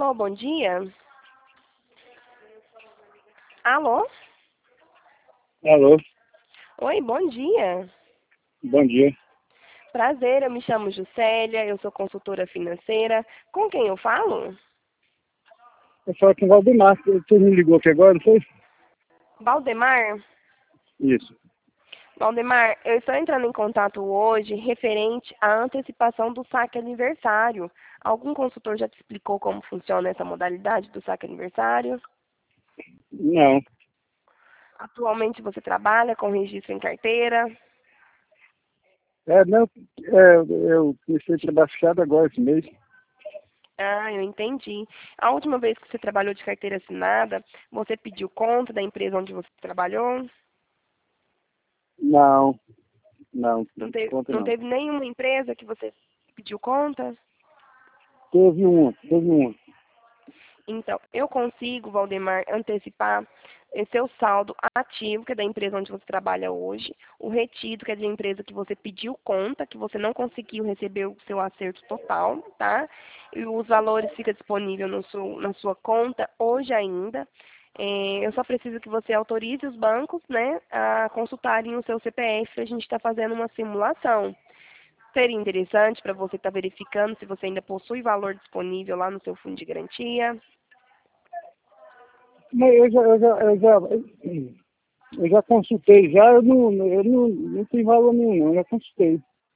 Alô, bom dia. Alô? Alô, Oi, bom dia. bom dia. Prazer, eu me chamo Juscelia, eu sou consultora financeira. Com quem eu falo? Eu falo com o Valdemar, você me ligou aqui agora, não foi? Valdemar? Isso. Valdemar, eu estou entrando em contato hoje referente à antecipação do saque aniversário. Algum consultor já te explicou como funciona essa modalidade do saque aniversário? Não. Atualmente você trabalha com registro em carteira? Não, eu comecei a trabalhar agora esse mês. Ah, eu entendi. A última vez que você trabalhou de carteira assinada, você pediu conta da empresa onde você trabalhou? Não, não, conta Não não. teve nenhuma empresa que você pediu conta? Teve uma. Então, eu consigo, Valdemar, antecipar seu saldo ativo, que é da empresa onde você trabalha hoje, o retido, que é da empresa que você pediu conta, que você não conseguiu receber o seu acerto total, tá? E os valores ficam disponíveis na sua conta hoje ainda. Eu só preciso que você autorize os bancos, né, a consultarem o seu CPF, a gente está fazendo uma simulação. Seria interessante para você estar verificando se você ainda possui valor disponível lá no seu fundo de garantia. Mas eu já consultei, eu não tenho valor nenhum, não, eu já consultei.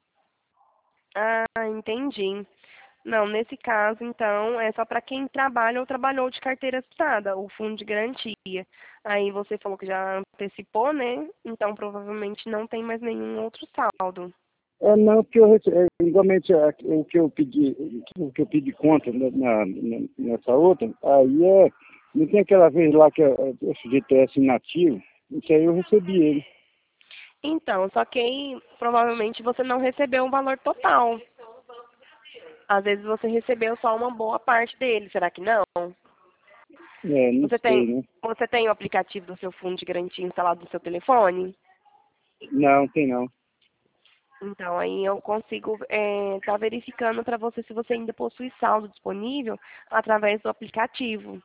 Ah, entendi. Não, nesse caso, então, é só para quem trabalha ou trabalhou de carteira assinada, o fundo de garantia. Aí você falou que já antecipou, né? Então, provavelmente não tem mais nenhum outro saldo. Não, porque igualmente o que eu pedi conta nessa outra, não tem aquela vez lá que o FGTS inativo, isso aí eu recebi ele. Então, só que aí, provavelmente você não recebeu o valor total. Às vezes você recebeu só uma boa parte dele, será que não? Não Você sei, tem, né? você tem o aplicativo do seu fundo de garantia instalado no seu telefone? Não, tem não. Então, aí eu consigo estar verificando para você se você ainda possui saldo disponível através do aplicativo.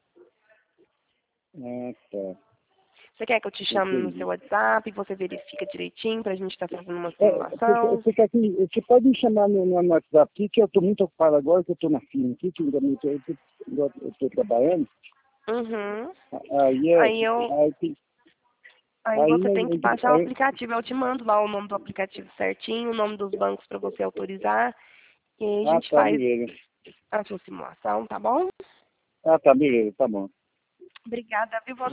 Ah, tá. Você quer que eu te chame no seu Entendi. WhatsApp, você verifica direitinho para a gente estar fazendo uma simulação? Você pode me chamar no WhatsApp aqui, que eu estou muito ocupado agora, que eu estou na firma aqui, que eu estou trabalhando. Uhum. Aí Aí eu, aí, tem- aí aí, você né, tem que baixar o aplicativo. Eu te mando lá o nome do aplicativo certinho, o nome dos bancos para você autorizar. E aí a gente tá, faz beleza. a sua simulação, tá bom? Tá, beleza, tá bom. Obrigada, viu?